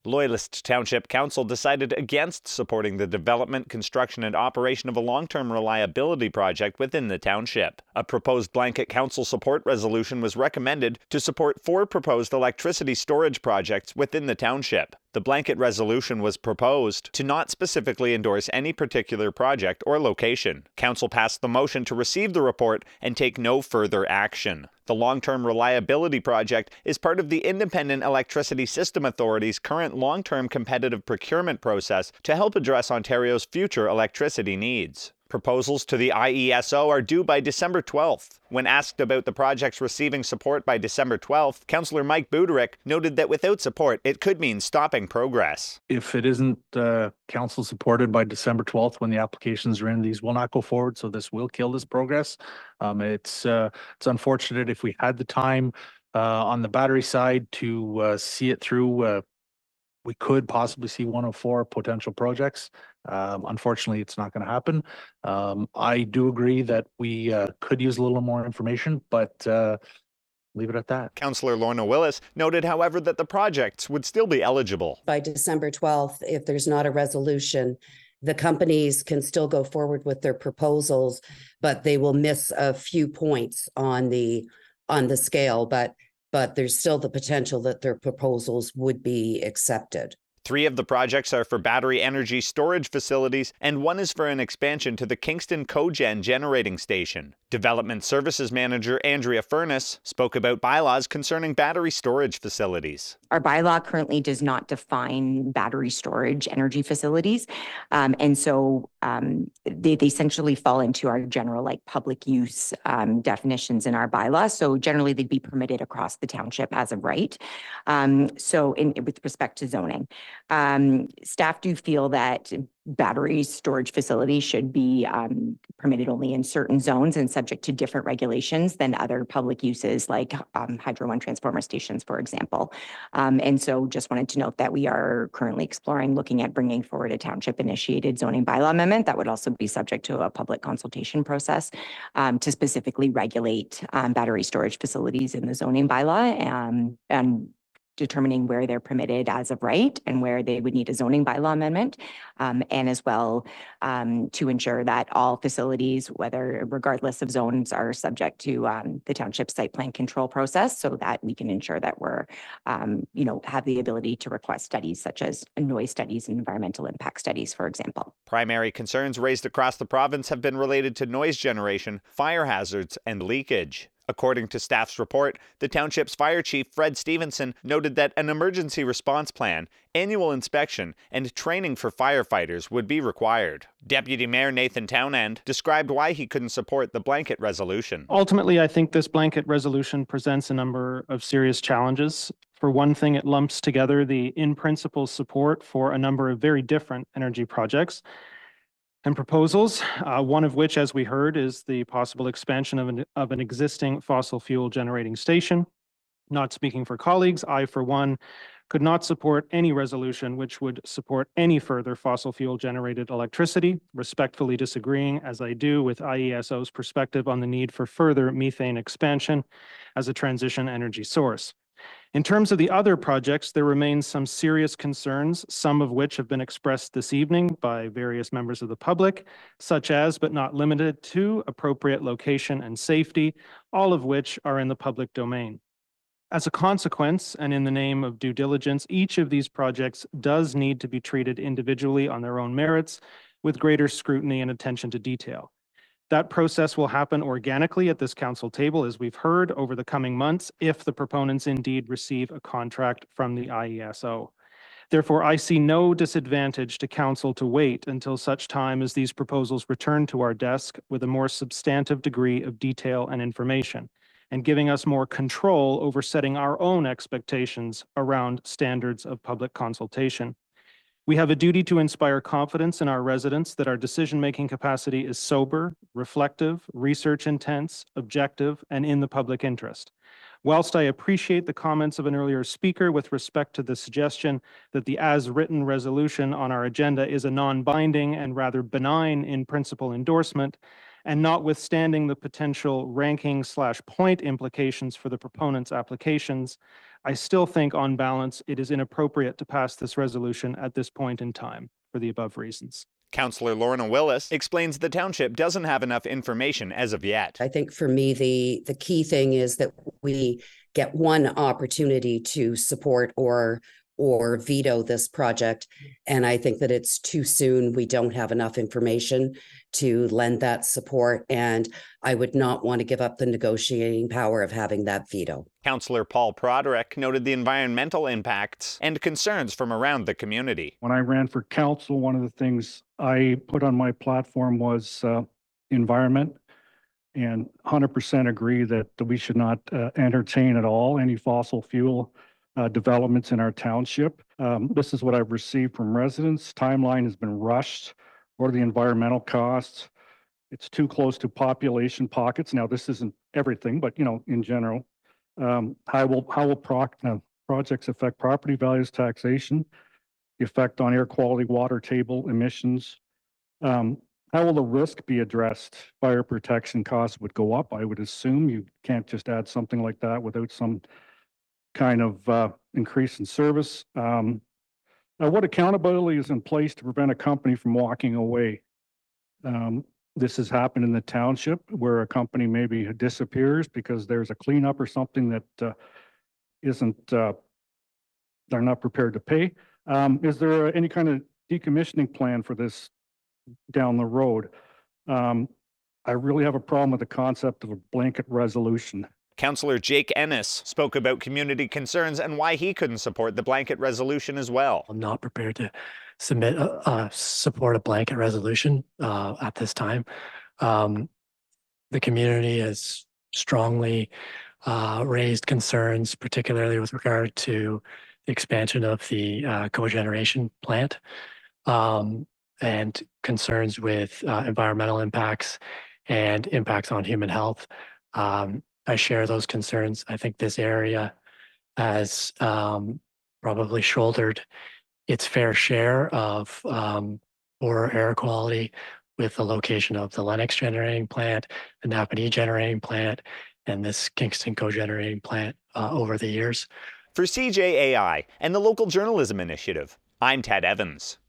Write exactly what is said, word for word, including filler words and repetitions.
Loyalist Township Council decided against supporting the development, construction, and operation of a long-term reliability project within the township. A proposed blanket council support resolution was recommended to support four proposed electricity storage projects within the township. The blanket resolution was proposed to not specifically endorse any particular project or location. Council passed the motion to receive the report and take no further action. The long-term reliability project is part of the Independent Electricity System Authority's current long-term competitive procurement process to help address Ontario's future electricity needs. Proposals to the I E S O are due by December twelfth. When asked about the projects receiving support by December twelfth, Councillor Mike Buderick noted that without support, it could mean stopping progress. If it isn't uh, council supported by December twelfth, when the applications are in, these will not go forward. So this will kill this progress. Um, it's uh, it's unfortunate. If we had the time uh, on the battery side to uh, see it through, uh, we could possibly see one of four potential projects. Um, unfortunately, it's not going to happen. Um, I do agree that we uh, could use a little more information, but uh, leave it at that. Councillor Lorna Willis noted, however, that the projects would still be eligible. By December twelfth, if there's not a resolution, the companies can still go forward with their proposals, but they will miss a few points on the on the scale, but but there's still the potential that their proposals would be accepted. Three of the projects are for battery energy storage facilities, and one is for an expansion to the Kingston Cogen generating station. Development Services Manager Andrea Furness spoke about bylaws concerning battery storage facilities. Our bylaw currently does not define battery storage energy facilities, um, and so um, they, they essentially fall into our general like public use um, definitions in our bylaw. So generally they'd be permitted across the township as of right. Um, so in with respect to zoning. Um, staff do feel that battery storage facilities should be um, permitted only in certain zones and subject to different regulations than other public uses like um, Hydro One transformer stations, for example. Um, and so just wanted to note that we are currently exploring looking at bringing forward a township initiated zoning bylaw amendment that would also be subject to a public consultation process um, to specifically regulate um, battery storage facilities in the zoning bylaw um, and determining where they're permitted as of right and where they would need a zoning bylaw amendment, um, and as well um, to ensure that all facilities, whether regardless of zones, are subject to um, the township site plan control process, so that we can ensure that we're, um, you know, have the ability to request studies such as noise studies and environmental impact studies, for example. Primary concerns raised across the province have been related to noise generation, fire hazards, and leakage. According to staff's report, the township's fire chief, Fred Stevenson, noted that an emergency response plan, annual inspection, and training for firefighters would be required. Deputy Mayor Nathan Townend described why he couldn't support the blanket resolution. Ultimately, I think this blanket resolution presents a number of serious challenges. For one thing, it lumps together the in-principle support for a number of very different energy projects and proposals, uh, one of which, as we heard, is the possible expansion of an, of an existing fossil fuel generating station. Not speaking for colleagues, I, for one, could not support any resolution which would support any further fossil fuel generated electricity, respectfully disagreeing, as I do, with I E S O's perspective on the need for further methane expansion as a transition energy source. In terms of the other projects, there remains some serious concerns, some of which have been expressed this evening by various members of the public, such as, but not limited to, appropriate location and safety, all of which are in the public domain. As a consequence, and in the name of due diligence, each of these projects does need to be treated individually on their own merits with greater scrutiny and attention to detail. That process will happen organically at this council table, as we've heard, over the coming months, if the proponents indeed receive a contract from the I E S O. Therefore, I see no disadvantage to council to wait until such time as these proposals return to our desk with a more substantive degree of detail and information, and giving us more control over setting our own expectations around standards of public consultation. We have a duty to inspire confidence in our residents that our decision-making capacity is sober, reflective, research intense, objective, and in the public interest. Whilst I appreciate the comments of an earlier speaker with respect to the suggestion that the as-written resolution on our agenda is a non-binding and rather benign in principle endorsement, And notwithstanding the potential ranking slash point implications for the proponent's applications, I still think on balance, it is inappropriate to pass this resolution at this point in time for the above reasons. Councillor Lorna Willis explains the township doesn't have enough information as of yet. I think for me, the, the key thing is that we get one opportunity to support or or veto this project. And I think that it's too soon. We don't have enough information to lend that support. And I would not want to give up the negotiating power of having that veto. Councillor Paul Broderick noted the environmental impacts and concerns from around the community. When I ran for council, one of the things I put on my platform was uh, environment, and one hundred percent agree that we should not uh, entertain at all any fossil fuel uh, developments in our township. Um, this is what I've received from residents. Timeline has been rushed. What are the environmental costs? It's too close to population pockets. Now, this isn't everything, but you know, in general, um, how will how will proc, uh, projects affect property values, taxation, the effect on air quality, water table emissions? Um, how will the risk be addressed? Fire protection costs would go up, I would assume. You can't just add something like that without some kind of uh, increase in service. Um, uh, what accountability is in place to prevent a company from walking away? Um, this has happened in the township where a company maybe disappears because there's a cleanup or something that uh, isn't, uh, they're not prepared to pay. Um, is there any kind of decommissioning plan for this down the road? Um, I really have a problem with the concept of a blanket resolution. Councillor Jake Ennis spoke about community concerns and why he couldn't support the blanket resolution as well. I'm not prepared to submit, uh, uh, support a blanket resolution uh, at this time. Um, the community has strongly uh, raised concerns, particularly with regard to the expansion of the uh, cogeneration plant um, and concerns with uh, environmental impacts and impacts on human health. Um, I share those concerns. I think this area has um, probably shouldered its fair share of um, poor air quality with the location of the Lennox generating plant, the Napanee generating plant, and this Kingston cogenerating plant uh, over the years. For C J A I and the Local Journalism Initiative, I'm Ted Evans.